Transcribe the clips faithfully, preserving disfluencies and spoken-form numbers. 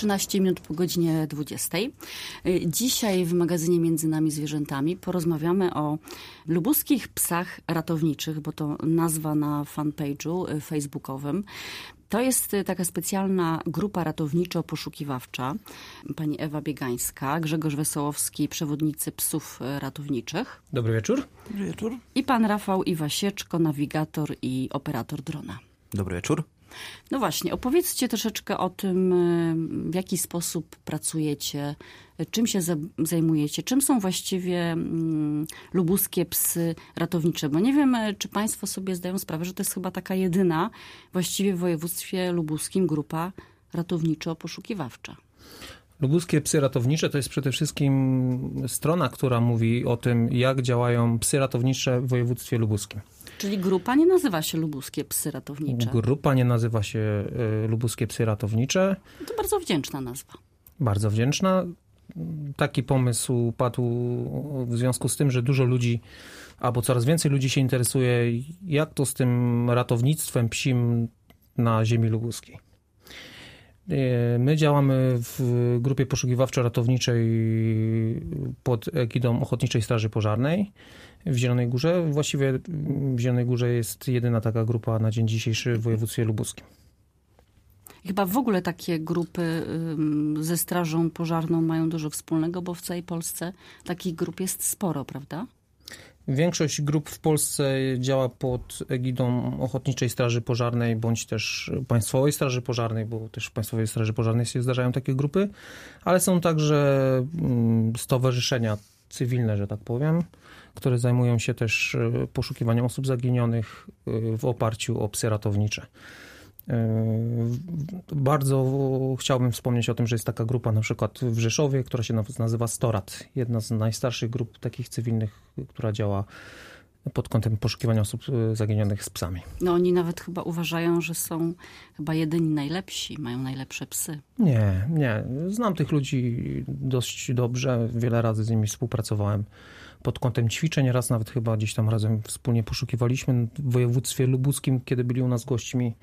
trzynaście minut po godzinie dwudziestej. Dzisiaj w magazynie Między nami zwierzętami porozmawiamy o lubuskich psach ratowniczych, bo to nazwa na fanpage'u facebookowym. To jest taka specjalna grupa ratowniczo-poszukiwawcza. Pani Ewa Biegańska, Grzegorz Wesołowski, przewodnicy psów ratowniczych. Dobry wieczór. Dobry wieczór. I pan Rafał Iwasieczko, nawigator i operator drona. Dobry wieczór. No właśnie, opowiedzcie troszeczkę o tym, w jaki sposób pracujecie, czym się zajmujecie, czym są właściwie mm, lubuskie psy ratownicze, bo nie wiem, czy państwo sobie zdają sprawę, że to jest chyba taka jedyna właściwie w województwie lubuskim grupa ratowniczo-poszukiwawcza. Lubuskie psy ratownicze to jest przede wszystkim strona, która mówi o tym, jak działają psy ratownicze w województwie lubuskim. Czyli grupa nie nazywa się Lubuskie Psy Ratownicze. Grupa nie nazywa się y, Lubuskie Psy Ratownicze. To bardzo wdzięczna nazwa. Bardzo wdzięczna. Taki pomysł padł w związku z tym, że dużo ludzi, albo coraz więcej ludzi się interesuje, jak to z tym ratownictwem psim na ziemi lubuskiej. My działamy w grupie poszukiwawczo-ratowniczej pod egidą Ochotniczej Straży Pożarnej w Zielonej Górze. Właściwie w Zielonej Górze jest jedyna taka grupa na dzień dzisiejszy w województwie lubuskim. Chyba w ogóle takie grupy ze Strażą Pożarną mają dużo wspólnego, bo w całej Polsce takich grup jest sporo, prawda? Większość grup w Polsce działa pod egidą Ochotniczej Straży Pożarnej bądź też Państwowej Straży Pożarnej, bo też w Państwowej Straży Pożarnej się zdarzają takie grupy, ale są także stowarzyszenia cywilne, że tak powiem, które zajmują się też poszukiwaniem osób zaginionych w oparciu o psy ratownicze. Bardzo chciałbym wspomnieć o tym, że jest taka grupa na przykład w Rzeszowie, która się nazywa STORAD. Jedna z najstarszych grup takich cywilnych, która działa pod kątem poszukiwania osób zaginionych z psami. No oni nawet chyba uważają, że są chyba jedyni najlepsi, mają najlepsze psy. Nie, nie. Znam tych ludzi dość dobrze. Wiele razy z nimi współpracowałem pod kątem ćwiczeń. Raz nawet chyba gdzieś tam razem wspólnie poszukiwaliśmy w województwie lubuskim, kiedy byli u nas gośćmi.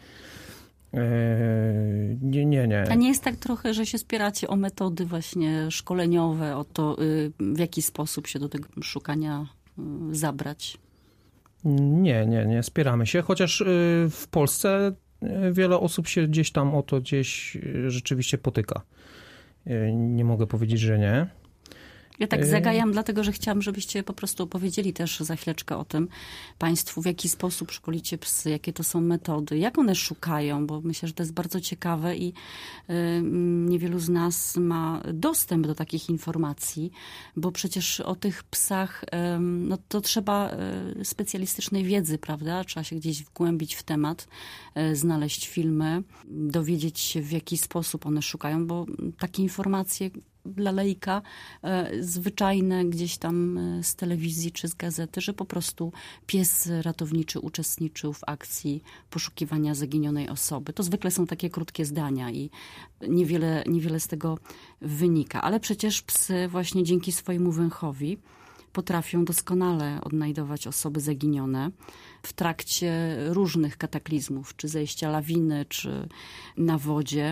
Nie, nie, nie. A nie jest tak trochę, że się spieracie o metody właśnie szkoleniowe, o to, w jaki sposób się do tego szukania zabrać? Nie, nie, nie spieramy się, chociaż w Polsce wiele osób się gdzieś tam o to gdzieś rzeczywiście potyka. Nie mogę powiedzieć, że nie. Ja tak zagajam, dlatego że chciałam, żebyście po prostu opowiedzieli też za chwileczkę o tym państwu, w jaki sposób szkolicie psy, jakie to są metody, jak one szukają, bo myślę, że to jest bardzo ciekawe i y, niewielu z nas ma dostęp do takich informacji, bo przecież o tych psach y, no to trzeba y, specjalistycznej wiedzy, prawda? Trzeba się gdzieś wgłębić w temat, y, znaleźć filmy, dowiedzieć się, w jaki sposób one szukają, bo takie informacje dla laika e, zwyczajne gdzieś tam e, z telewizji czy z gazety, że po prostu pies ratowniczy uczestniczył w akcji poszukiwania zaginionej osoby. To zwykle są takie krótkie zdania i niewiele, niewiele z tego wynika. Ale przecież psy właśnie dzięki swojemu węchowi potrafią doskonale odnajdować osoby zaginione w trakcie różnych kataklizmów, czy zejścia lawiny, czy na wodzie.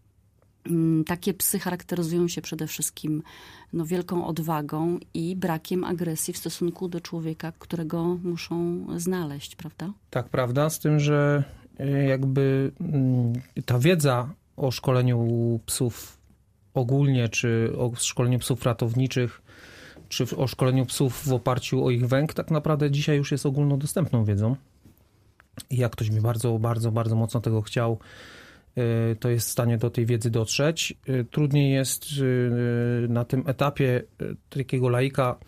Takie psy charakteryzują się przede wszystkim no, wielką odwagą i brakiem agresji w stosunku do człowieka, którego muszą znaleźć, prawda? Tak, prawda, z tym, że jakby ta wiedza o szkoleniu psów ogólnie, czy o szkoleniu psów ratowniczych, czy o szkoleniu psów w oparciu o ich węch, tak naprawdę dzisiaj już jest ogólnodostępną wiedzą. I jak ktoś by bardzo, bardzo, bardzo mocno tego chciał, to jest w stanie do tej wiedzy dotrzeć. Trudniej jest na tym etapie takiego laika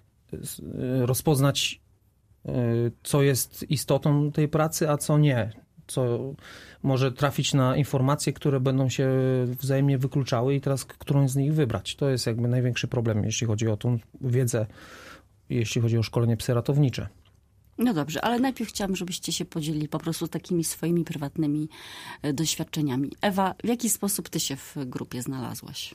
rozpoznać, co jest istotą tej pracy, a co nie. Co może trafić na informacje, które będą się wzajemnie wykluczały i teraz którąś z nich wybrać. To jest jakby największy problem, jeśli chodzi o tą wiedzę, jeśli chodzi o szkolenie psy ratownicze. No dobrze, ale najpierw chciałam, żebyście się podzielili po prostu takimi swoimi prywatnymi doświadczeniami. Ewa, w jaki sposób ty się w grupie znalazłaś?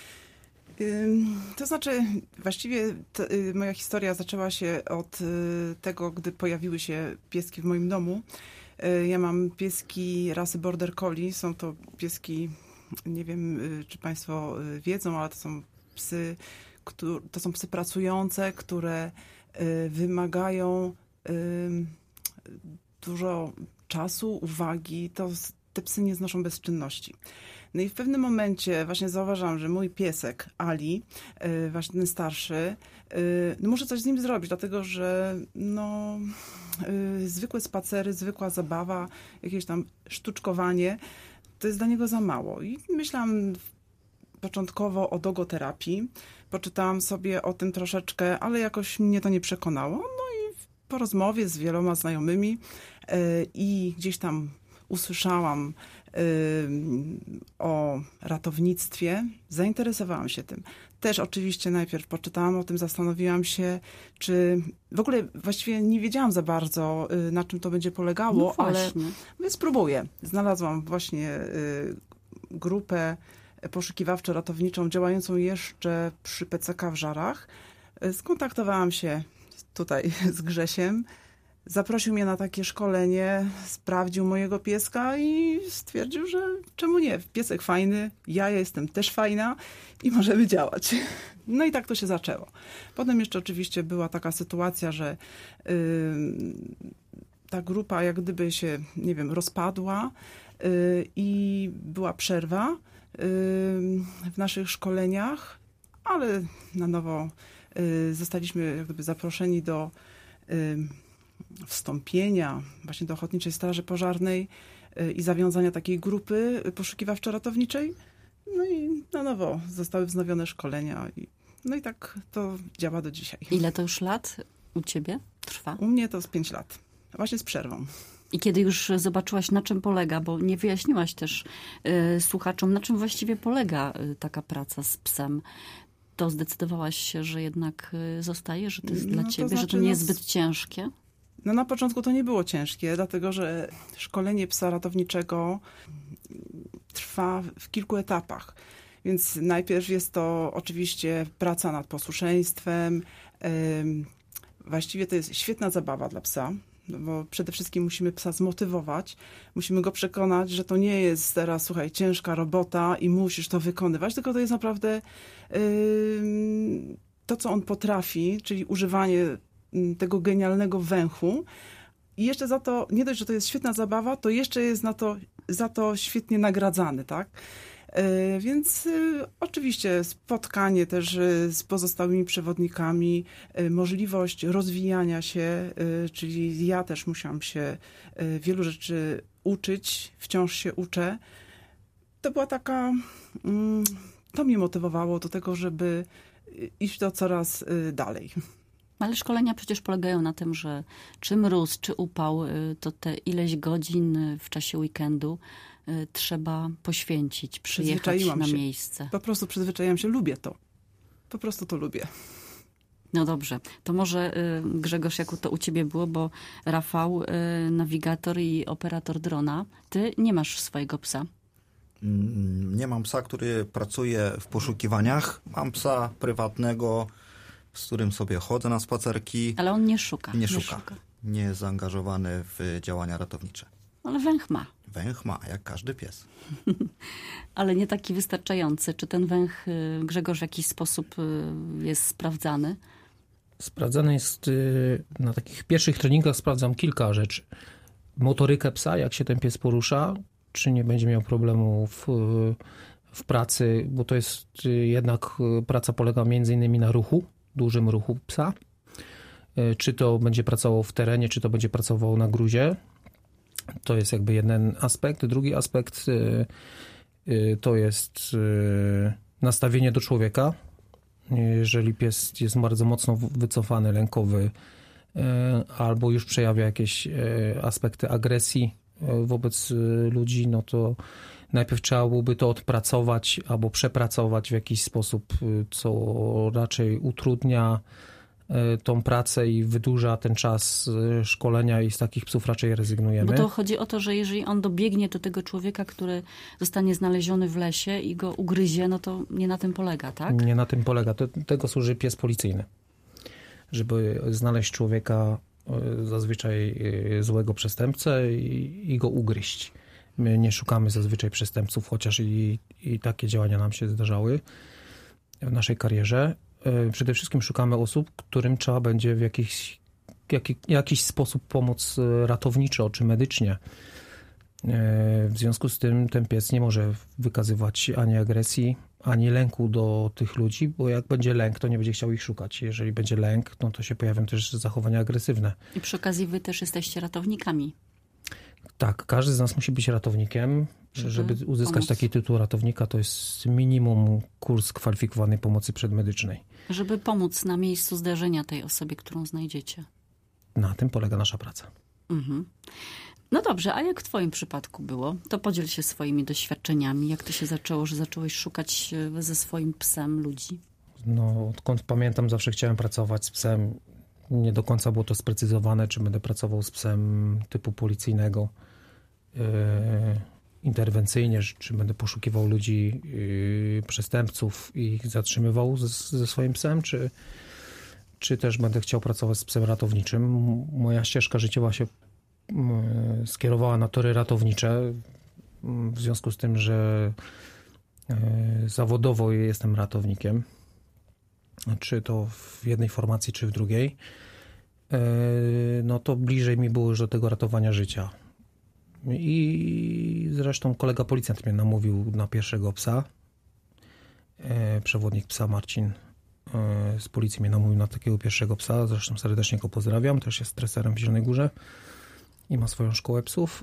To znaczy, właściwie to, moja historia zaczęła się od tego, gdy pojawiły się pieski w moim domu. Ja mam pieski rasy Border Collie, są to pieski nie wiem, czy Państwo wiedzą, ale to są psy, to są psy pracujące, które wymagają dużo czasu, uwagi. To te psy nie znoszą bezczynności. No i w pewnym momencie właśnie zauważam, że mój piesek Ali, właśnie ten starszy, no muszę coś z nim zrobić, dlatego że no, zwykłe spacery, zwykła zabawa, jakieś tam sztuczkowanie, to jest dla niego za mało. I myślałam początkowo o dogoterapii. Poczytałam sobie o tym troszeczkę, ale jakoś mnie to nie przekonało. No i po rozmowie z wieloma znajomymi i gdzieś tam usłyszałam o ratownictwie, zainteresowałam się tym. Też oczywiście najpierw poczytałam o tym, zastanowiłam się, czy w ogóle właściwie nie wiedziałam za bardzo, na czym to będzie polegało, no ale więc spróbuję. Znalazłam właśnie grupę poszukiwawczo-ratowniczą działającą jeszcze przy P C K w Żarach. Skontaktowałam się tutaj z Grzesiem. Zaprosił mnie na takie szkolenie, sprawdził mojego pieska i stwierdził, że czemu nie, piesek fajny, ja jestem też fajna i możemy działać. No i tak to się zaczęło. Potem jeszcze oczywiście była taka sytuacja, że yy, ta grupa jak gdyby się, nie wiem, rozpadła yy, i była przerwa yy, w naszych szkoleniach, ale na nowo yy, zostaliśmy jak gdyby zaproszeni do yy, wstąpienia właśnie do Ochotniczej Straży Pożarnej i zawiązania takiej grupy poszukiwawczo-ratowniczej. No i na nowo zostały wznowione szkolenia. I, no i tak to działa do dzisiaj. Ile to już lat u ciebie trwa? U mnie to z pięć lat. Właśnie z przerwą. I kiedy już zobaczyłaś, na czym polega, bo nie wyjaśniłaś też y, słuchaczom, na czym właściwie polega y, taka praca z psem, to zdecydowałaś się, że jednak y, zostaje, że to jest no, dla to ciebie, znaczy, że to nie no, jest zbyt ciężkie? No na początku to nie było ciężkie, dlatego że szkolenie psa ratowniczego trwa w kilku etapach. Więc najpierw jest to oczywiście praca nad posłuszeństwem. Właściwie to jest świetna zabawa dla psa, bo przede wszystkim musimy psa zmotywować. Musimy go przekonać, że to nie jest teraz, słuchaj, ciężka robota i musisz to wykonywać, tylko to jest naprawdę to, co on potrafi, czyli używanie tego genialnego węchu. I jeszcze za to, nie dość, że to jest świetna zabawa, to jeszcze jest na to, za to świetnie nagradzany, tak? Yy, więc yy, oczywiście spotkanie też yy, z pozostałymi przewodnikami, yy, możliwość rozwijania się, yy, czyli ja też musiałam się yy, wielu rzeczy uczyć, wciąż się uczę. To była taka, yy, to mnie motywowało do tego, żeby iść to coraz yy, dalej. Ale szkolenia przecież polegają na tym, że czy mróz, czy upał, to te ileś godzin w czasie weekendu trzeba poświęcić, przyjechać na się. miejsce. Po prostu przyzwyczaiłam się, lubię to. Po prostu to lubię. No dobrze, to może Grzegorz, jak to u ciebie było, bo Rafał, nawigator i operator drona, ty nie masz swojego psa. Nie mam psa, który pracuje w poszukiwaniach. Mam psa prywatnego, z którym sobie chodzę na spacerki. Ale on nie szuka. Nie, nie szuka. szuka. Nie jest zaangażowany w działania ratownicze. Ale węch ma. Węch ma, jak każdy pies. Ale nie taki wystarczający. Czy ten węch, Grzegorz, w jakiś sposób jest sprawdzany? Sprawdzany jest na takich pierwszych treningach, sprawdzam kilka rzeczy. Motorykę psa, jak się ten pies porusza, czy nie będzie miał problemu w, w pracy, bo to jest jednak praca polega między innymi na ruchu, dużym ruchu psa. Czy to będzie pracował w terenie, czy to będzie pracował na gruzie. To jest jakby jeden aspekt. Drugi aspekt to jest nastawienie do człowieka. Jeżeli pies jest bardzo mocno wycofany, lękowy, albo już przejawia jakieś aspekty agresji wobec ludzi, no to najpierw trzeba byłoby to odpracować albo przepracować w jakiś sposób, co raczej utrudnia tą pracę i wydłuża ten czas szkolenia i z takich psów raczej rezygnujemy. Bo to chodzi o to, że jeżeli on dobiegnie do tego człowieka, który zostanie znaleziony w lesie i go ugryzie, no to nie na tym polega, tak? Nie na tym polega. Do tego służy pies policyjny. Żeby znaleźć człowieka, zazwyczaj złego przestępcę i, i go ugryźć. My nie szukamy zazwyczaj przestępców, chociaż i, i takie działania nam się zdarzały w naszej karierze. Przede wszystkim szukamy osób, którym trzeba będzie w jakiś, jaki, jakiś sposób pomóc ratowniczo czy medycznie. W związku z tym ten pies nie może wykazywać ani agresji, ani lęku do tych ludzi, bo jak będzie lęk, to nie będzie chciał ich szukać. Jeżeli będzie lęk, no to się pojawią też zachowania agresywne. I przy okazji wy też jesteście ratownikami. Tak, każdy z nas musi być ratownikiem. Żeby, żeby uzyskać pomóc. taki tytuł ratownika, to jest minimum kurs kwalifikowanej pomocy przedmedycznej. Żeby pomóc na miejscu zdarzenia tej osobie, którą znajdziecie. Na tym polega nasza praca. Mhm. No dobrze, a jak w twoim przypadku było? To podziel się swoimi doświadczeniami. Jak to się zaczęło, że zacząłeś szukać ze swoim psem ludzi? No, odkąd pamiętam, zawsze chciałem pracować z psem. Nie do końca było to sprecyzowane, czy będę pracował z psem typu policyjnego, yy, interwencyjnie, czy będę poszukiwał ludzi, yy, przestępców i ich zatrzymywał ze, ze swoim psem, czy, czy też będę chciał pracować z psem ratowniczym. Moja ścieżka życiowa się yy, skierowała na tory ratownicze, yy, w związku z tym, że yy, zawodowo jestem ratownikiem. Czy to w jednej formacji, czy w drugiej, no to bliżej mi było już do tego ratowania życia. I zresztą kolega policjant mnie namówił na pierwszego psa. Przewodnik psa Marcin z policji mnie namówił na takiego pierwszego psa. Zresztą serdecznie go pozdrawiam. Też jest treserem w Zielonej Górze i ma swoją szkołę psów.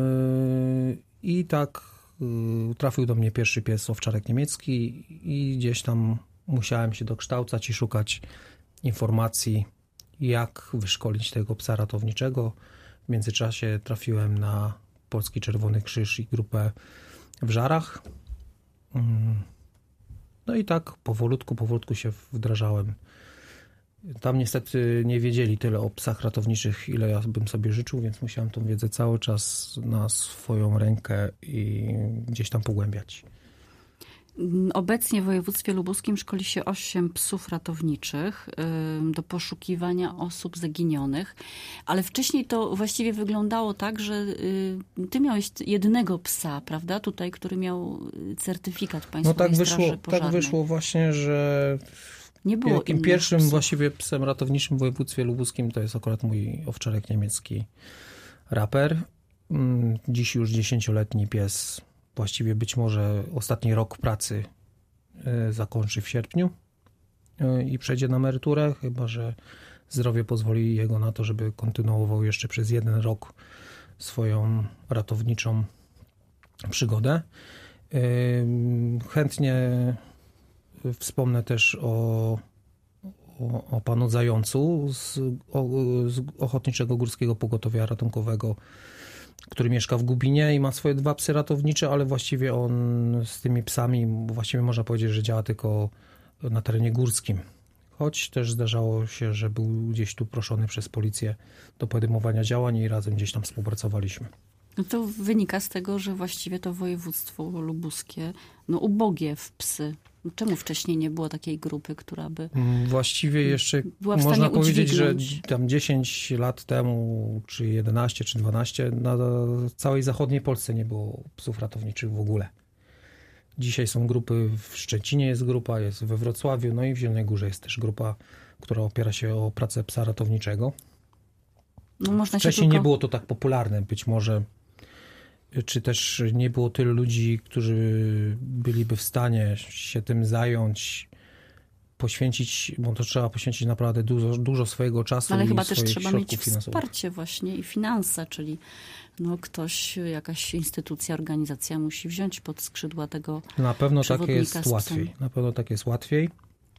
I tak trafił do mnie pierwszy pies, owczarek niemiecki, i gdzieś tam musiałem się dokształcać i szukać informacji, jak wyszkolić tego psa ratowniczego. W międzyczasie trafiłem na Polski Czerwony Krzyż i grupę w Żarach. No i tak powolutku, powolutku się wdrażałem. Tam niestety nie wiedzieli tyle o psach ratowniczych, ile ja bym sobie życzył, więc musiałem tą wiedzę cały czas na swoją rękę i gdzieś tam pogłębiać. Obecnie w województwie lubuskim szkoli się osiem psów ratowniczych do poszukiwania osób zaginionych, ale wcześniej to właściwie wyglądało tak, że ty miałeś jednego psa, prawda, tutaj, który miał certyfikat Państwowej No tak Straży wyszło, Pożarnej. tak wyszło właśnie, że nie było jakim pierwszym psów. Właściwie psem ratowniczym w województwie lubuskim to jest akurat mój owczarek niemiecki Raper. Dziś już dziesięcioletni pies. Właściwie być może ostatni rok pracy zakończy w sierpniu i przejdzie na emeryturę, chyba że zdrowie pozwoli jego na to, żeby kontynuował jeszcze przez jeden rok swoją ratowniczą przygodę. Chętnie wspomnę też o, o, o panu Zającu z, o, z Ochotniczego Górskiego Pogotowia Ratunkowego, który mieszka w Gubinie i ma swoje dwa psy ratownicze, ale właściwie on z tymi psami, właściwie można powiedzieć, że działa tylko na terenie górskim. Choć też zdarzało się, że był gdzieś tu proszony przez policję do podejmowania działań i razem gdzieś tam współpracowaliśmy. No to wynika z tego, że właściwie to województwo lubuskie, no ubogie w psy. Czemu wcześniej nie było takiej grupy, która by właściwie jeszcze była w można stanie powiedzieć, udźwignąć? że tam dziesięć lat temu, czy jedenaście, czy dwanaście, na całej zachodniej Polsce nie było psów ratowniczych w ogóle. Dzisiaj są grupy, w Szczecinie jest grupa, jest we Wrocławiu, no i w Zielonej Górze jest też grupa, która opiera się o pracę psa ratowniczego. No, można Wcześniej się tylko... nie było to tak popularne, być może, czy też nie było tylu ludzi, którzy byliby w stanie się tym zająć, poświęcić, bo to trzeba poświęcić naprawdę dużo, dużo swojego czasu. Ale i chyba też swoich trzeba środków mieć finansowych. wsparcie właśnie i finanse, czyli no ktoś, jakaś instytucja, organizacja musi wziąć pod skrzydła tego Na pewno tak przewodnika jest z psem. łatwiej. Na pewno tak jest łatwiej.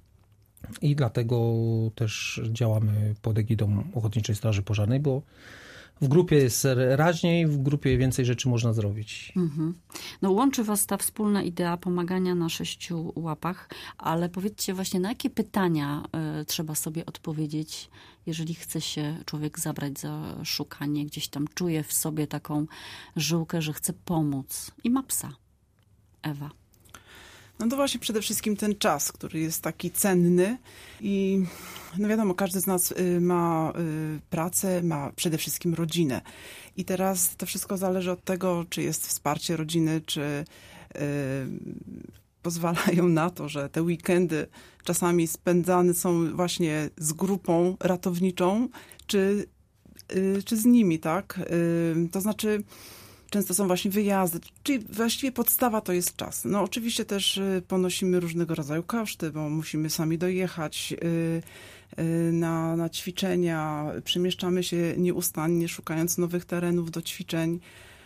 I dlatego też działamy pod egidą Ochotniczej Straży Pożarnej, bo w grupie jest raźniej, w grupie więcej rzeczy można zrobić. Mhm. No łączy was ta wspólna idea pomagania na sześciu łapach, ale powiedzcie właśnie, na jakie pytania y, trzeba sobie odpowiedzieć, jeżeli chce się człowiek zabrać za szukanie, gdzieś tam czuje w sobie taką żyłkę, że chce pomóc i ma psa. Ewa. No to właśnie przede wszystkim ten czas, który jest taki cenny i no wiadomo, każdy z nas y, ma y, pracę, ma przede wszystkim rodzinę. I teraz to wszystko zależy od tego, czy jest wsparcie rodziny, czy y, pozwalają na to, że te weekendy czasami spędzane są właśnie z grupą ratowniczą, czy, y, czy z nimi, tak? Y, to znaczy... Często są właśnie wyjazdy, czyli właściwie podstawa to jest czas. No oczywiście też ponosimy różnego rodzaju koszty, bo musimy sami dojechać na, na ćwiczenia, przemieszczamy się nieustannie, szukając nowych terenów do ćwiczeń.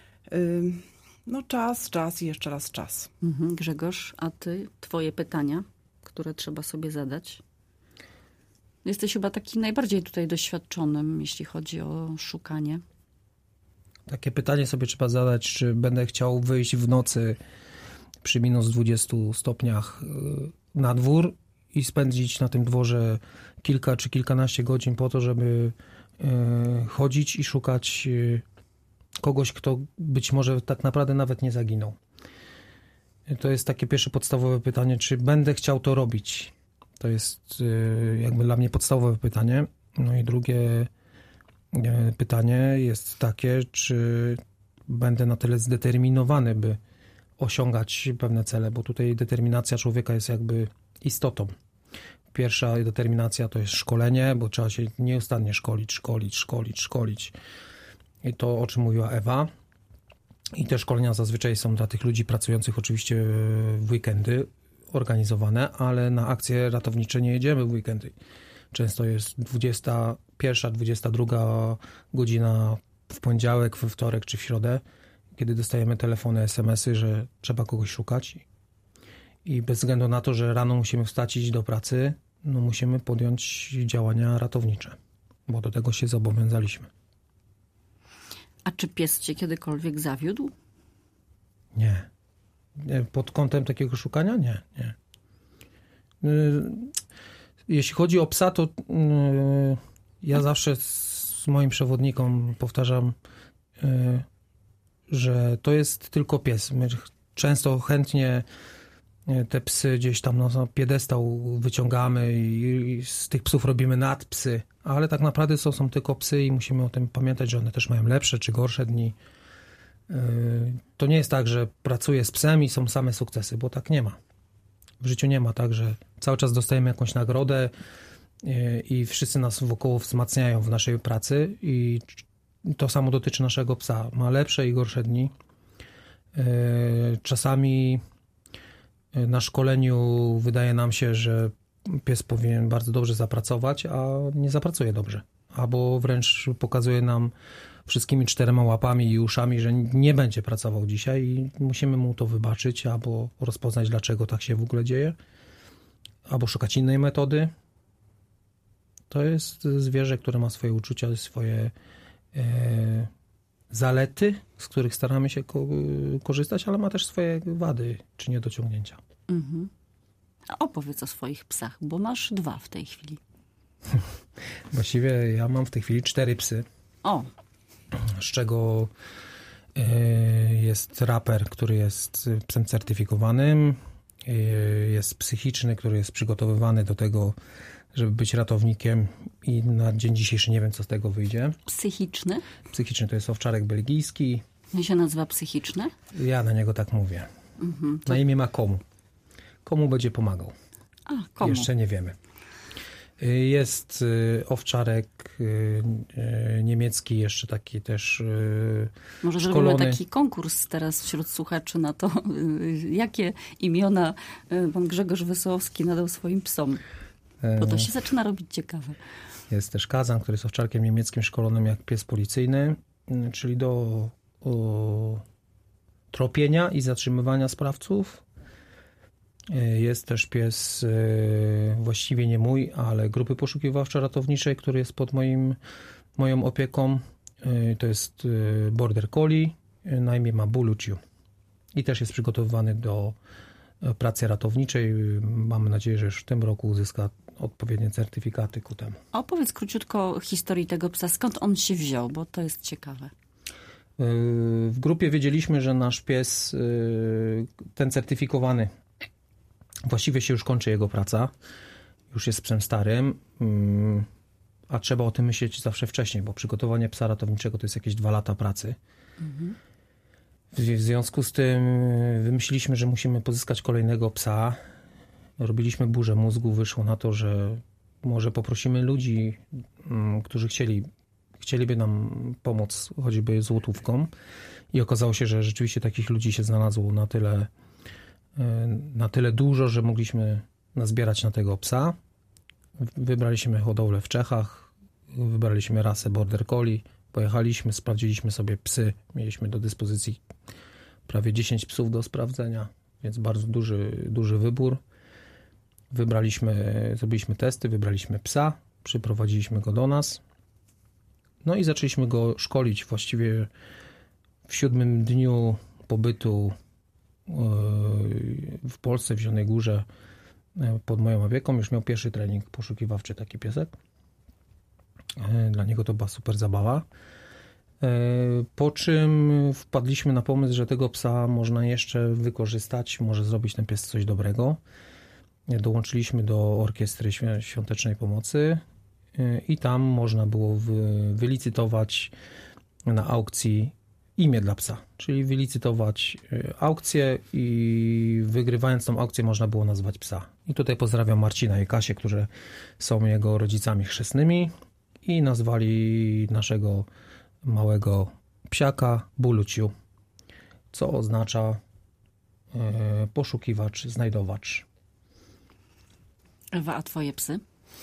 No czas, czas i jeszcze raz czas. Mhm. Grzegorz, a ty, twoje pytania, które trzeba sobie zadać? Jesteś chyba taki najbardziej tutaj doświadczonym, jeśli chodzi o szukanie. Takie pytanie sobie trzeba zadać, czy będę chciał wyjść w nocy przy minus dwudziestu stopniach na dwór i spędzić na tym dworze kilka czy kilkanaście godzin po to, żeby chodzić i szukać kogoś, kto być może tak naprawdę nawet nie zaginął. To jest takie pierwsze podstawowe pytanie, czy będę chciał to robić. To jest jakby dla mnie podstawowe pytanie. No i drugie pytanie jest takie, czy będę na tyle zdeterminowany, by osiągać pewne cele, bo tutaj determinacja człowieka jest jakby istotą. Pierwsza determinacja to jest szkolenie, bo trzeba się nieustannie szkolić, szkolić, szkolić, szkolić. I to, o czym mówiła Ewa. I te szkolenia zazwyczaj są dla tych ludzi pracujących oczywiście w weekendy organizowane, ale na akcje ratownicze nie jedziemy w weekendy. Często jest dwudziesta pierwsza, dwudziesta druga godzina w poniedziałek, we wtorek czy w środę, kiedy dostajemy telefony, es em esy, że trzeba kogoś szukać. I bez względu na to, że rano musimy wstać i iść do pracy, no musimy podjąć działania ratownicze, bo do tego się zobowiązaliśmy. A czy pies cię kiedykolwiek zawiódł? Nie. Pod kątem takiego szukania? Nie, nie. Jeśli chodzi o psa, to ja zawsze z moim przewodnikom powtarzam, że to jest tylko pies. My często chętnie te psy gdzieś tam na piedestał wyciągamy i z tych psów robimy nadpsy, ale tak naprawdę to są tylko psy i musimy o tym pamiętać, że one też mają lepsze czy gorsze dni. To nie jest tak, że pracuję z psem i są same sukcesy, bo tak nie ma. W życiu nie ma tak, że cały czas dostajemy jakąś nagrodę i wszyscy nas wokoło wzmacniają w naszej pracy i to samo dotyczy naszego psa. Ma lepsze i gorsze dni. Czasami na szkoleniu wydaje nam się, że pies powinien bardzo dobrze zapracować, a nie zapracuje dobrze. Albo wręcz pokazuje nam wszystkimi czterema łapami i uszami, że nie będzie pracował dzisiaj i musimy mu to wybaczyć, albo rozpoznać, dlaczego tak się w ogóle dzieje, albo szukać innej metody. To jest zwierzę, które ma swoje uczucia, swoje e, zalety, z których staramy się ko- korzystać, ale ma też swoje wady czy niedociągnięcia. Mhm. A opowiedz o swoich psach, bo masz dwa w tej chwili. Właściwie ja mam w tej chwili cztery psy. O! Z czego jest raper, który jest psem certyfikowanym, jest psychiczny, który jest przygotowywany do tego, żeby być ratownikiem i na dzień dzisiejszy nie wiem, co z tego wyjdzie. Psychiczny? Psychiczny to jest owczarek belgijski. On się nazywa psychiczny? Ja na niego tak mówię. Mhm, to... Na imię ma Komu. Komu będzie pomagał? A, komu? Jeszcze nie wiemy. Jest owczarek niemiecki, jeszcze taki też Może szkolony. zrobimy taki konkurs teraz wśród słuchaczy na to, jakie imiona pan Grzegorz Wesołowski nadał swoim psom. Bo to się zaczyna robić ciekawe. Jest też Kazan, który jest owczarkiem niemieckim szkolonym jak pies policyjny, czyli do o, tropienia i zatrzymywania sprawców. Jest też pies właściwie nie mój, ale grupy poszukiwawczo-ratowniczej, który jest pod moim, moją opieką. To jest Border Collie, na imię ma Buluciu. I też jest przygotowywany do pracy ratowniczej. Mamy nadzieję, że już w tym roku uzyska odpowiednie certyfikaty ku temu. A opowiedz króciutko historii tego psa. Skąd on się wziął, bo to jest ciekawe. W grupie wiedzieliśmy, że nasz pies, ten certyfikowany, właściwie się już kończy jego praca, już jest psem starym, a trzeba o tym myśleć zawsze wcześniej, bo przygotowanie psa ratowniczego to jest jakieś dwa lata pracy. Mhm. W, w związku z tym wymyśliliśmy, że musimy pozyskać kolejnego psa. Robiliśmy burzę mózgu, wyszło na to, że może poprosimy ludzi, którzy chcieli, chcieliby nam pomóc choćby złotówką. I okazało się, że rzeczywiście takich ludzi się znalazło na tyle, na tyle dużo, że mogliśmy nazbierać na tego psa. Wybraliśmy hodowlę w Czechach, wybraliśmy rasę Border Collie, pojechaliśmy, sprawdziliśmy sobie psy. Mieliśmy do dyspozycji prawie dziesięć psów do sprawdzenia, więc bardzo duży, duży wybór. Wybraliśmy, zrobiliśmy testy, wybraliśmy psa, przyprowadziliśmy go do nas. No i zaczęliśmy go szkolić właściwie w siódmym dniu pobytu w Polsce, w Zielonej Górze, pod moją opieką. Już miał pierwszy trening poszukiwawczy taki piesek. Dla niego to była super zabawa. Po czym wpadliśmy na pomysł, że tego psa można jeszcze wykorzystać, może zrobić ten pies coś dobrego. Dołączyliśmy do Orkiestry Świątecznej Pomocy i tam można było wylicytować na aukcji imię dla psa, czyli wylicytować aukcję i wygrywając tą aukcję można było nazwać psa. I tutaj pozdrawiam Marcina i Kasię, którzy są jego rodzicami chrzestnymi i nazwali naszego małego psiaka Buluciu, co oznacza e, poszukiwacz, znajdowacz. Ewa, a twoje psy?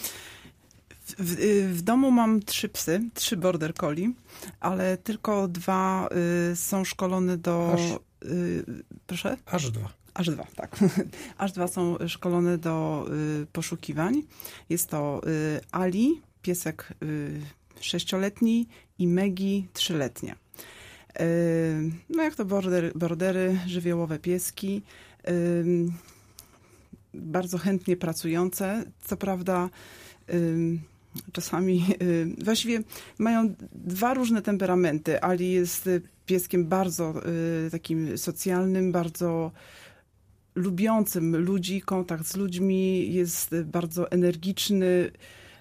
W, w domu mam trzy psy, trzy border collie, ale tylko dwa y, są szkolone do... Aż, y, proszę? aż dwa. Aż dwa, tak. Aż dwa są szkolone do y, poszukiwań. Jest to y, Ali, piesek y, sześcioletni i Megi trzyletnia. Y, no jak to border, bordery, żywiołowe pieski. Y, bardzo chętnie pracujące. Co prawda y, czasami y, właściwie mają dwa różne temperamenty. Ali jest pieskiem bardzo y, takim socjalnym, bardzo lubiącym ludzi, kontakt z ludźmi, jest bardzo energiczny y,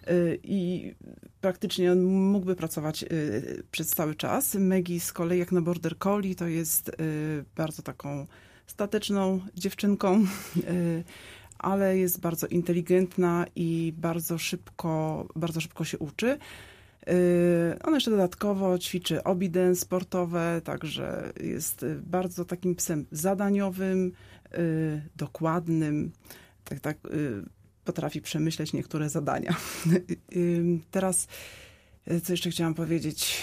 i praktycznie on mógłby pracować y, przez cały czas. Megi z kolei jak na border collie to jest y, bardzo taką stateczną dziewczynką, y, ale jest bardzo inteligentna i bardzo szybko, bardzo szybko się uczy. Ona jeszcze dodatkowo ćwiczy obidence sportowe, także jest bardzo takim psem zadaniowym, dokładnym, tak, tak potrafi przemyśleć niektóre zadania. Teraz, co jeszcze chciałam powiedzieć?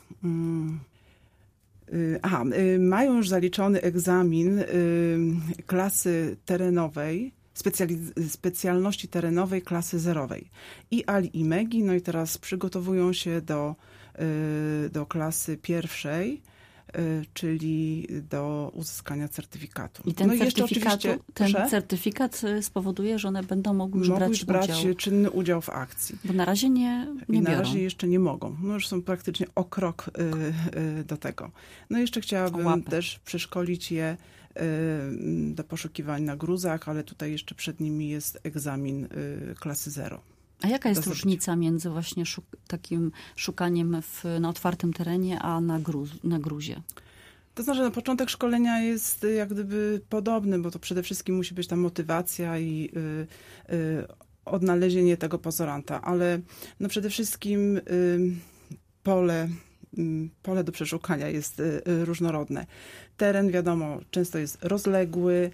Aha, mają już zaliczony egzamin klasy terenowej, Specjali- specjalności terenowej klasy zerowej. I Ali i Megi, no i teraz przygotowują się do, y, do klasy pierwszej, y, czyli do uzyskania certyfikatu. I ten, no certyfikat, ten proszę? certyfikat spowoduje, że one będą mogły już mogły brać, już brać udział. czynny udział w akcji. Bo na razie nie, nie I na biorą. razie jeszcze nie mogą. No już są praktycznie o krok y, y, do tego. No jeszcze chciałabym też przeszkolić je do poszukiwań na gruzach, ale tutaj jeszcze przed nimi jest egzamin klasy zero. A jaka jest różnica między właśnie szuk- takim szukaniem w, na otwartym terenie, a na, gruz, na gruzie? To znaczy, na początek szkolenia jest jak gdyby podobny, bo to przede wszystkim musi być ta motywacja i y, y, odnalezienie tego pozoranta, ale no przede wszystkim y, pole pole do przeszukania jest różnorodne. Teren, wiadomo, często jest rozległy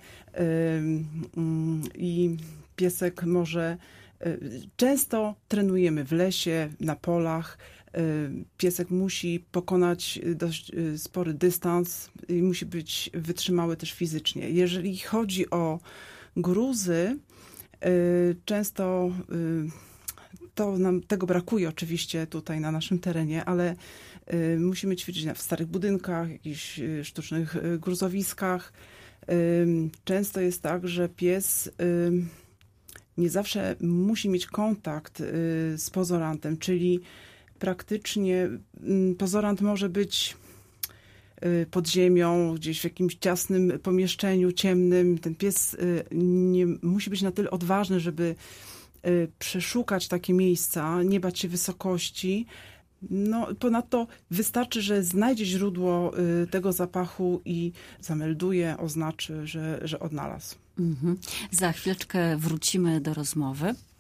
i piesek może... Często trenujemy w lesie, na polach. Piesek musi pokonać dość spory dystans i musi być wytrzymały też fizycznie. Jeżeli chodzi o gruzy, często to nam tego brakuje oczywiście tutaj na naszym terenie, ale y, musimy ćwiczyć w starych budynkach, jakichś y, sztucznych y, gruzowiskach. Y, często jest tak, że pies y, nie zawsze musi mieć kontakt y, z pozorantem, czyli praktycznie y, pozorant może być pod ziemią, gdzieś w jakimś ciasnym pomieszczeniu, ciemnym. Ten pies nie, musi być na tyle odważny, żeby przeszukać takie miejsca, nie bać się wysokości. No, ponadto wystarczy, że znajdzie źródło tego zapachu i zamelduje, oznaczy, że, że odnalazł. Mhm. Za chwileczkę wrócimy do rozmowy.